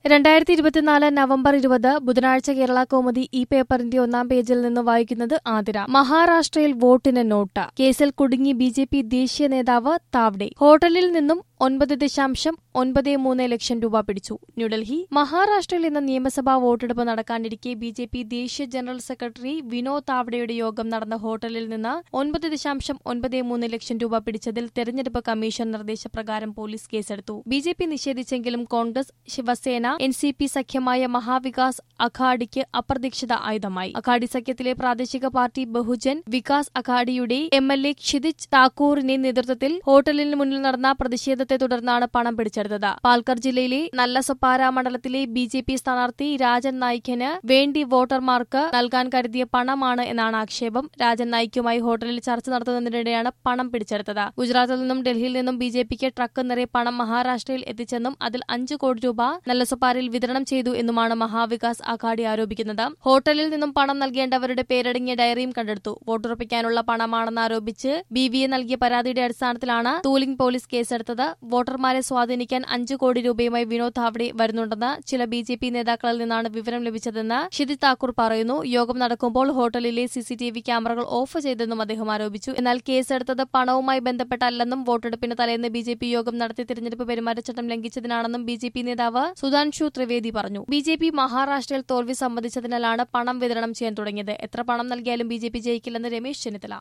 2024 November 20 ബുധനാഴ്ച കേരള കൗമുദി ഈ പേപ്പറിന്റെ ഒന്നാം പേജിൽ നിന്ന് വായിക്കുന്നത് ആതിര. മഹാരാഷ്ട്രയിൽ വോട്ടിന് നോട്ട്. കേസിൽ കുടുങ്ങി ബി.ജെ.പി. ദേശീയ നേതാവ് താവ്ഡെ. ഹോട്ടലിൽ നിന്നും 9.93 ലക്ഷം രൂപ പിടിച്ചു. ന്യൂഡൽഹി. മഹാരാഷ്ട്രയിൽ ഇന്ന് നിയമസഭാ വോട്ടെടുപ്പ് നടക്കാനിരിക്കെ ബി.ജെ.പി. ദേശീയ ജനറൽ സെക്രട്ടറി വിനോദ് താവ്ഡെയുടെ യോഗം നടന്ന ഹോട്ടലിൽ നിന്ന് 9.93 ലക്ഷം രൂപ പിടിച്ചതിൽ തെരഞ്ഞെടുപ്പ് കമ്മീഷൻ നിർദ്ദേശപ്രകാരം പോലീസ് കേസെടുത്തു. ബി.ജെ.പി. നിഷേധിച്ചെങ്കിലും കോൺഗ്രസ്, ശിവസേന, എൻ.സി.പി. സഖ്യമായ മഹാവികാസ് അഘാഡിക്ക് അപ്രതീക്ഷിത ആയുധമായി. അഘാഡി സഖ്യത്തിലെ പ്രാദേശിക പാർട്ടി ബഹുജൻ വികാസ് അഘാഡിയുടെ എം.എൽ.എ. ക്ഷിതിജ് താക്കൂറിന്റെ നേതൃത്വത്തിൽ ഹോട്ടലിന് മുന്നിൽ നടന്ന പ്രതിഷേധത്തെ തുടർന്നാണ് പണം പിടിച്ചെടുത്തത്. പാൽക്കർ ജില്ലയിലെ നല്ലസൊപ്പാര മണ്ഡലത്തിലെ ബി.ജെ.പി. സ്ഥാനാർത്ഥി രാജൻ നായിക്കിന് വേണ്ടി വോട്ടർമാർക്ക് നൽകാൻ കരുതിയ പണമാണ് എന്നാണ് ആക്ഷേപം. രാജൻ നായിക്കുമായി ഹോട്ടലിൽ ചർച്ച നടത്തുന്നതിനിടെയാണ് പണം പിടിച്ചെടുത്തത്. ഗുജറാത്തിൽ നിന്നും ഡൽഹിയിൽ നിന്നും ബി.ജെ.പിക്ക് ട്രക്ക് നിറയെ പണം മഹാരാഷ്ട്രയിൽ എത്തിച്ചെന്നും അതിൽ 5 കോടി രൂപ നല്ലസൊപ്പാരയിൽ വിതരണം ചെയ്തു എന്നുമാണ് മഹാവികാസ് അഘാഡി ആരോപിക്കുന്നത്. ഹോട്ടലിൽ നിന്നും പണം നൽകേണ്ടവരുടെ പേരടങ്ങിയ ഡയറിയും കണ്ടെടുത്തു. വോട്ടുറപ്പിക്കാനുള്ള പണമാണെന്ന് ആരോപിച്ച് ബി.വി.എ. നൽകിയ പരാതിയുടെ അടിസ്ഥാനത്തിലാണ് തൂലിംഗ് പോലീസ് കേസെടുത്തത്. വോട്ടർമാരെ സ്വാധീനിക്കാൻ 5 കോടി രൂപയുമായി വിനോദ് താവ്ഡെ വരുന്നുണ്ടെന്ന് ചില ബി.ജെ.പി. നേതാക്കളിൽ നിന്നാണ് വിവരം ലഭിച്ചതെന്ന് ക്ഷിതിജ് താക്കൂർ പറയുന്നു. യോഗം നടക്കുമ്പോൾ ഹോട്ടലിലെ സിസിടിവി ക്യാമറകൾ ഓഫ് ചെയ്തെന്നും അദ്ദേഹം ആരോപിച്ചു. എന്നാൽ കേസെടുത്തത് പണവുമായി ബന്ധപ്പെട്ടല്ലെന്നും വോട്ടെടുപ്പിന് തലേന്ന് ബി.ജെ.പി. യോഗം നടത്തി തിരഞ്ഞെടുപ്പ് പെരുമാറ്റച്ചട്ടം ലംഘിച്ചതിനാണെന്നും ബി.ജെ.പി. നേതാവ് സുധാൻഷു ത്രിവേദി പറഞ്ഞു. ബി.ജെ.പി. മഹാരാഷ്ട്രയിൽ തോൽവി സമ്മതിച്ചതിനാലാണ് പണം വിതരണം ചെയ്യാൻ തുടങ്ങിയത്. എത്ര പണം നൽകിയാലും ബി.ജെ.പി. ജയിക്കില്ലെന്ന് രമേശ് ചെന്നിത്തല.